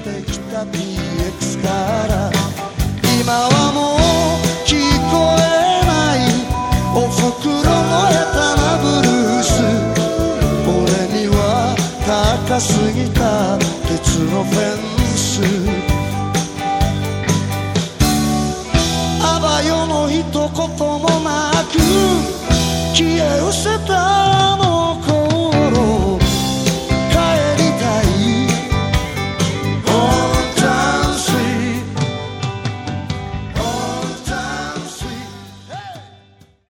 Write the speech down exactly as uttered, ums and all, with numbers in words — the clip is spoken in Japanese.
てきた ティーエックス から今はもう聞こえないおふくろの下手なブルース俺には高すぎた鉄のフェンスあばよの一言